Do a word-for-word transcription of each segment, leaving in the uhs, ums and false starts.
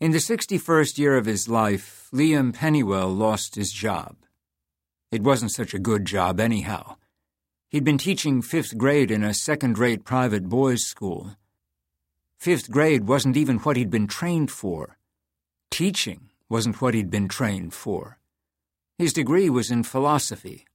In the sixty-first year of his life, Liam Pennywell lost his job. It wasn't such a good job anyhow. He'd been teaching fifth grade in a second-rate private boys' school. Fifth grade wasn't even what he'd been trained for. Teaching wasn't what he'd been trained for. His degree was in philosophy.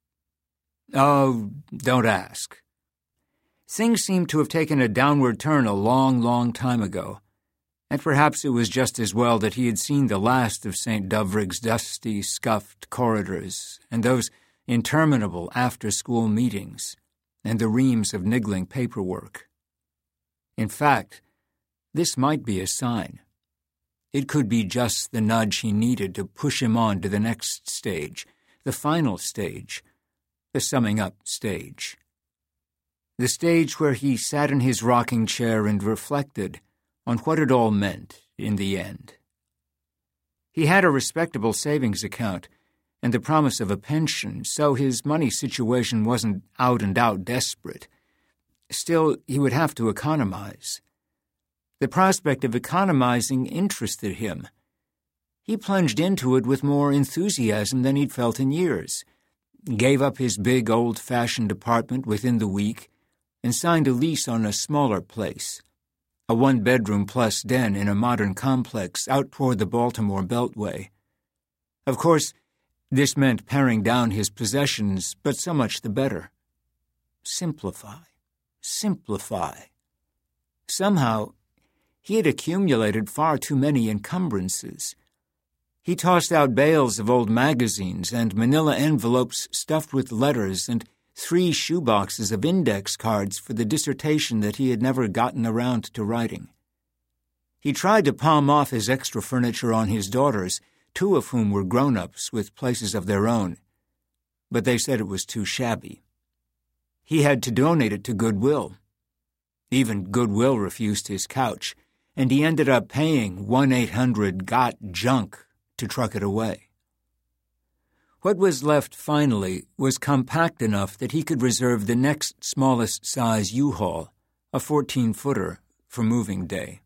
Oh, don't ask. Things seemed to have taken a downward turn a long, long time ago, and perhaps it was just as well that he had seen the last of Saint Dovrig's dusty, scuffed corridors and those interminable after-school meetings and the reams of niggling paperwork. In fact, this might be a sign. It could be just the nudge he needed to push him on to the next stage, the final stage, the summing-up stage. The stage where he sat in his rocking chair and reflected on what it all meant in the end. He had a respectable savings account and the promise of a pension, so his money situation wasn't out-and-out desperate. Still, he would have to economize. The prospect of economizing interested him. He plunged into it with more enthusiasm than he'd felt in years, gave up his big old-fashioned apartment within the week, and signed a lease on a smaller place, a one-bedroom plus den in a modern complex out toward the Baltimore Beltway. Of course, this meant paring down his possessions, but so much the better. Simplify. Simplify. Somehow, he had accumulated far too many encumbrances. He tossed out bales of old magazines and manila envelopes stuffed with letters and three shoeboxes of index cards for the dissertation that he had never gotten around to writing. He tried to palm off his extra furniture on his daughters, two of whom were grown-ups with places of their own, but they said it was too shabby. He had to donate it to Goodwill. Even Goodwill refused his couch, and he ended up paying one eight hundred got junk to truck it away. What was left finally was compact enough that he could reserve the next smallest size U-Haul, a fourteen-footer, for moving day.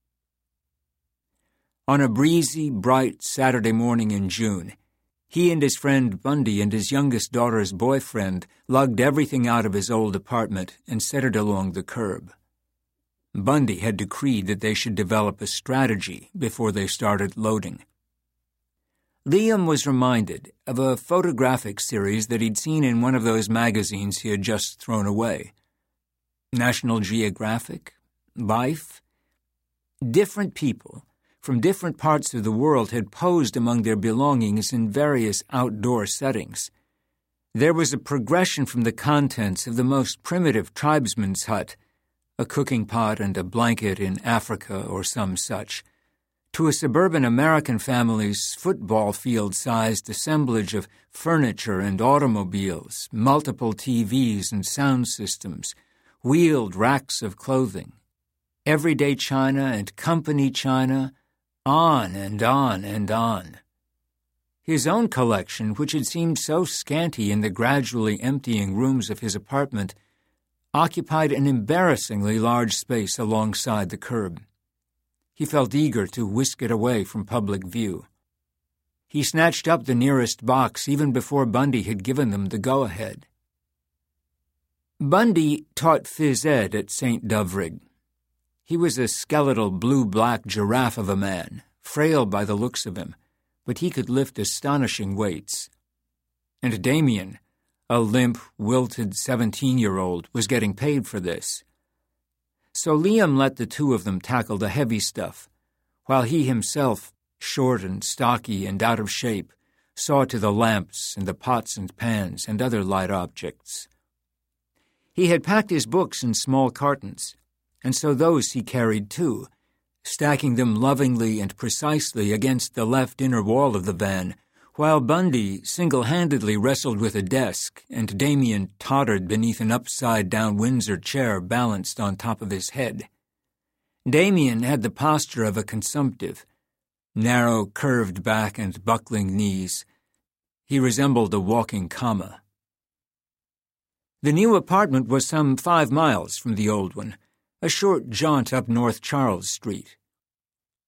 On a breezy, bright Saturday morning in June, he and his friend Bundy and his youngest daughter's boyfriend lugged everything out of his old apartment and set it along the curb. Bundy had decreed that they should develop a strategy before they started loading. Liam was reminded of a photographic series that he'd seen in one of those magazines he had just thrown away. National Geographic? Life? Different people from different parts of the world had posed among their belongings in various outdoor settings. There was a progression from the contents of the most primitive tribesman's hut, a cooking pot and a blanket in Africa or some such, to a suburban American family's football field-sized assemblage of furniture and automobiles, multiple T Vs and sound systems, wheeled racks of clothing, everyday china and company china, on and on and on. His own collection, which had seemed so scanty in the gradually emptying rooms of his apartment, occupied an embarrassingly large space alongside the curb. He felt eager to whisk it away from public view. He snatched up the nearest box even before Bundy had given them the go-ahead. Bundy taught phys ed at Saint Dovrig. He was a skeletal blue-black giraffe of a man, frail by the looks of him, but he could lift astonishing weights. And Damien, a limp, wilted seventeen-year-old, was getting paid for this. So Liam let the two of them tackle the heavy stuff, while he himself, short and stocky and out of shape, saw to the lamps and the pots and pans and other light objects. He had packed his books in small cartons, and so those he carried too, stacking them lovingly and precisely against the left inner wall of the van, while Bundy single-handedly wrestled with a desk and Damien tottered beneath an upside-down Windsor chair balanced on top of his head. Damien had the posture of a consumptive, narrow, curved back and buckling knees. He resembled a walking comma. The new apartment was some five miles from the old one, a short jaunt up North Charles Street.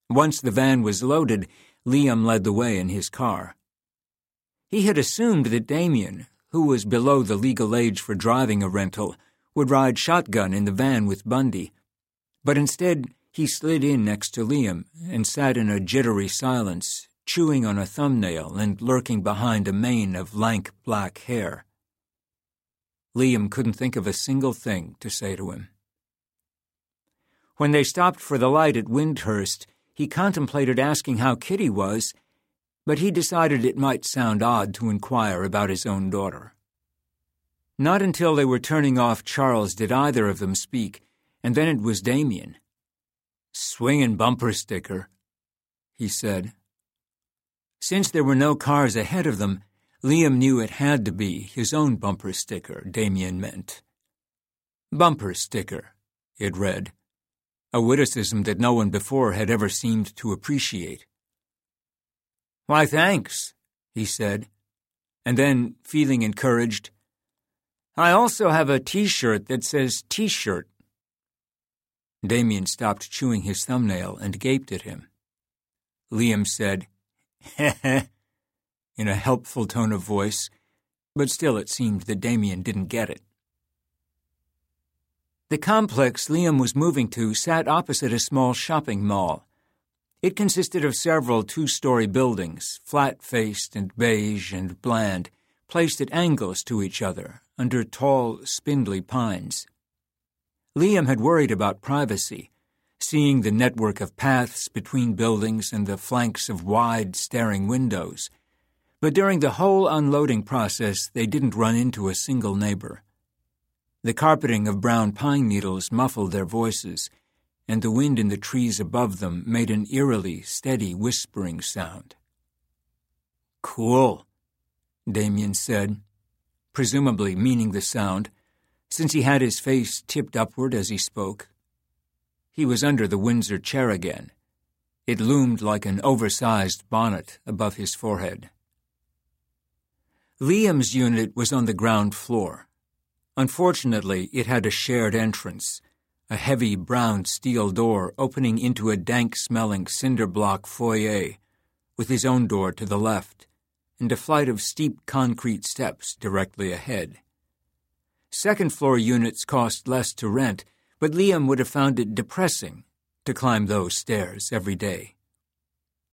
Once the van was loaded, Liam led the way in his car. He had assumed that Damien, who was below the legal age for driving a rental, would ride shotgun in the van with Bundy, but instead he slid in next to Liam and sat in a jittery silence, chewing on a thumbnail and lurking behind a mane of lank black hair. Liam couldn't think of a single thing to say to him. When they stopped for the light at Wyndhurst, he contemplated asking how Kitty was, but he decided it might sound odd to inquire about his own daughter. Not until they were turning off Charles did either of them speak, and then it was Damien. "Swingin' bumper sticker," he said. Since there were no cars ahead of them, Liam knew it had to be his own bumper sticker Damien meant. Bumper sticker, it read, a witticism that no one before had ever seemed to appreciate. "Why, thanks," he said, and then, feeling encouraged, "I also have a T-shirt that says T-shirt." Damien stopped chewing his thumbnail and gaped at him. Liam said, "Heh heh," in a helpful tone of voice, but still it seemed that Damien didn't get it. The complex Liam was moving to sat opposite a small shopping mall. It consisted of several two-story buildings, flat-faced and beige and bland, placed at angles to each other, under tall, spindly pines. Liam had worried about privacy, seeing the network of paths between buildings and the flanks of wide, staring windows. But during the whole unloading process, they didn't run into a single neighbor. The carpeting of brown pine needles muffled their voices, and the wind in the trees above them made an eerily steady whispering sound. "Cool," Damien said, presumably meaning the sound, since he had his face tipped upward as he spoke. He was under the Windsor chair again. It loomed like an oversized bonnet above his forehead. Liam's unit was on the ground floor. Unfortunately, it had a shared entrance, a heavy brown steel door opening into a dank-smelling cinder-block foyer, with his own door to the left, and a flight of steep concrete steps directly ahead. Second-floor units cost less to rent, but Liam would have found it depressing to climb those stairs every day.